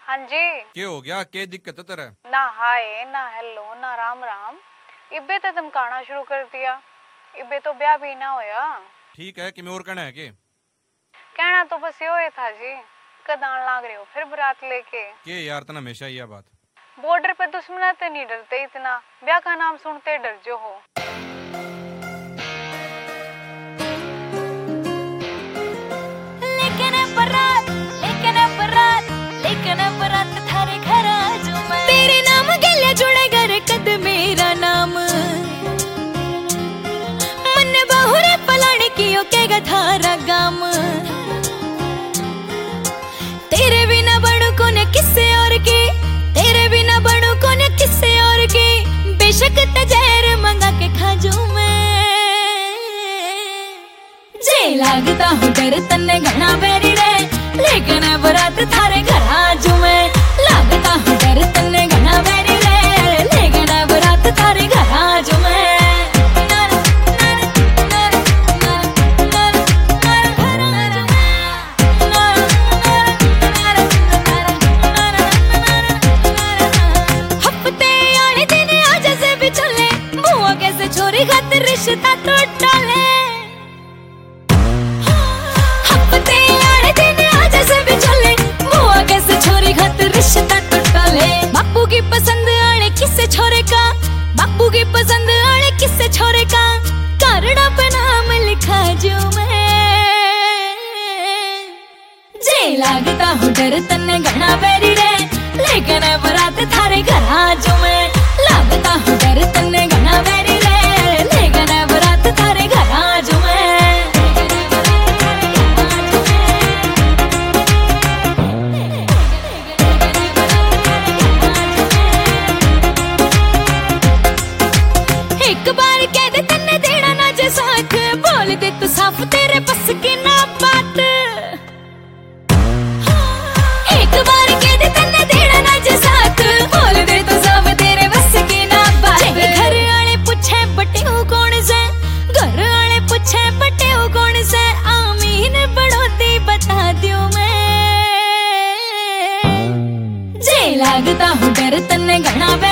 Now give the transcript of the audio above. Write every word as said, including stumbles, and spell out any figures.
हाँ जी। क्या हो गया? क्या दिक्कत है तेरे? ना हाय ना हेलो ना राम राम, इबे तो तुम कहना शुरू कर दिया। इबे तो ब्याह भी ना होया। ठीक है कि मैं और कहना है के? कहना तो बस यो ही था जी, कदान लाग रहे हो फिर बारात लेके। के यार तना हमेशा ये बात। बॉर्डर पे दुश्मन तो नहीं डरते इतना, ब्याह का नाम सुनते डर जो हो। लेकिन बरात लेकिन बरात लेकिन बरात थारे घर आजू मैं, तेरे नाम गले जुड़ेगा रे कद मेरा नाम, मन बहुरे पलाने की ओकेगा थारा गाम, तेरे बिना बड़ू को ने किससे और की, तेरे बिना बड़ू को ने किससे और की, बेशक तजहर मंगा के खाजू मैं, जे लागता हूँ डर तन्ने घना बेरी रे, लेकिन बरात थारे घर आजू मैं, लागता हूँ डर तन्ने घना बेरी रे, लेकिन बरात थारे घर आजू मैं। छोरी खातिर रिश्ता टूटा ले, हफ्ते आड़े दिन आज से भी चले, बुआ कैसे छोरी खातिर रिश्ता टूटा ले, बापू की पसंद आड़े किसे छोरे का, बापू की पसंद आड़े किसे छोरे का, करड़ा पे नाम लिखा जो मैं, जे लागता हूँ डर तन्ने घना बेरी रे, लेकिन बरात थारे घर आजू मैं, लागता हूँ डर तन्ने घना बेरी रे, लेकिन बरात थारे घर आजू मैं। एक बार कह दे तन्ने देना ना जे साथ, बोल दे तू साफ तेरे बस की ना बात, एक बार कह दे तन्ने देना ना जे साथ, बोल दे तू साफ तेरे बस की ना बात, घर आले पूछे बटे हो कौन से, घर आले पूछे बटे हो कौन से, आमीन बढ़ोती बता दियो मैं, जे लागता हूँ डर तन्ने घना